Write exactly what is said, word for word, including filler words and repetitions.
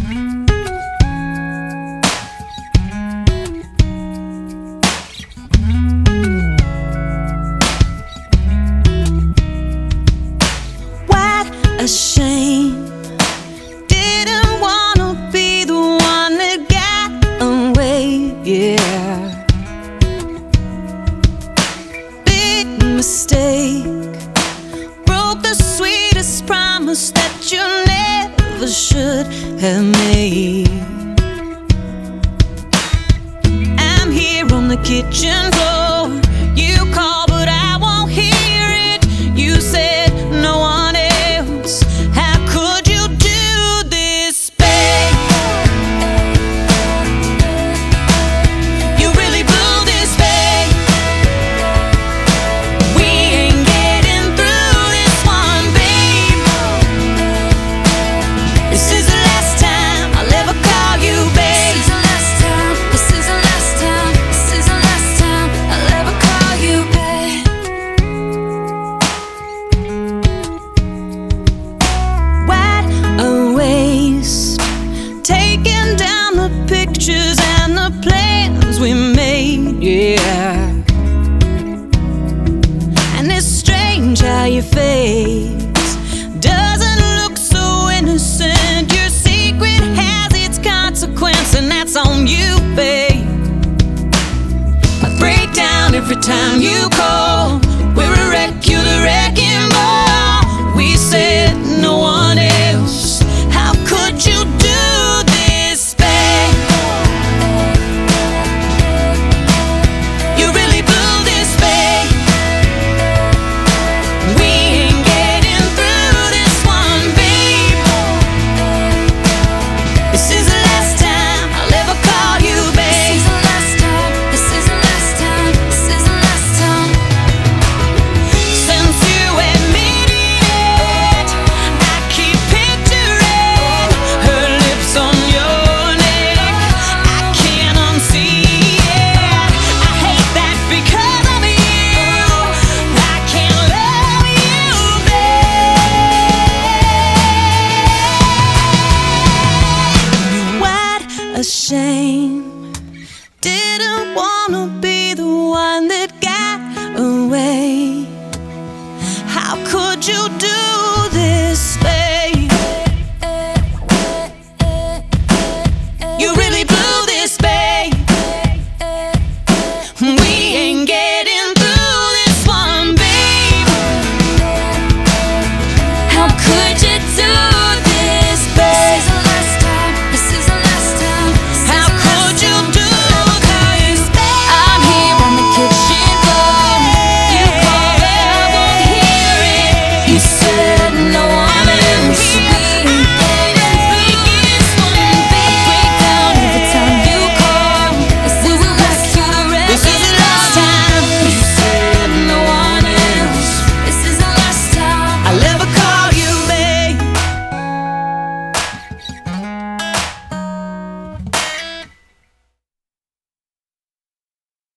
A shame. Didn't wanna be the one that got away, yeah. Big mistake. Broke the sweetest promise that you never should have made. I'm here on the kitchen floor. You call but I won't hear it. You said no one else. Pictures and the plans we made, yeah. And it's strange how your face doesn't look so innocent. Your secret has its consequence, and that's on you, babe. I break down every time you call. We're a wreck, you're the wrecking ball. We said no one else. How could you do a shame. Didn't wanna